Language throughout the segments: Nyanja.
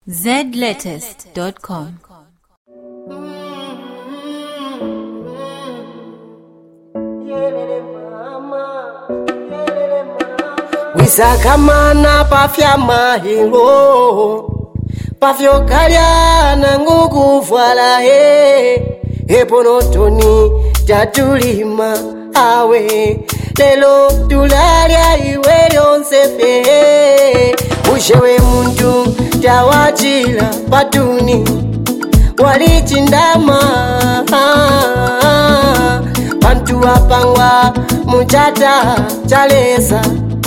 zlatest.com. Wisakamana pafya mahilo pafyo kalya nangu kuvala eponotoni tatulima awe lelo tulalya iwe lyonsefe ushewe muntu tawachila patuni walichindama bantu wapangwa muchata chaleza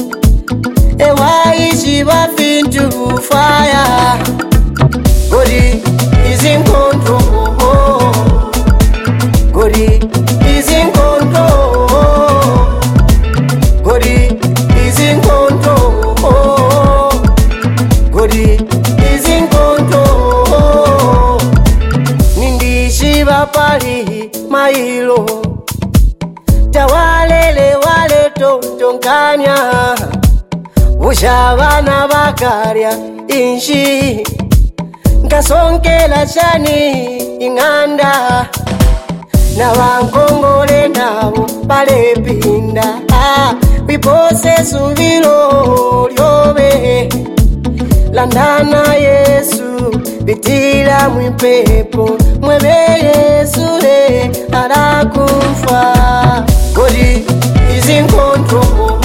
ewaishi bafintu fire godi is in control godi is in control godi is in control godi is in control nindishi bapali mailo tawalele wale tonkanya ushabana bakarya inshi nkasonkela shani inganda na bankongole nabo balepinda bipose subilo lyobe landana Yesu bitira mwipepo mwebe Yesu le arakufa godi is in control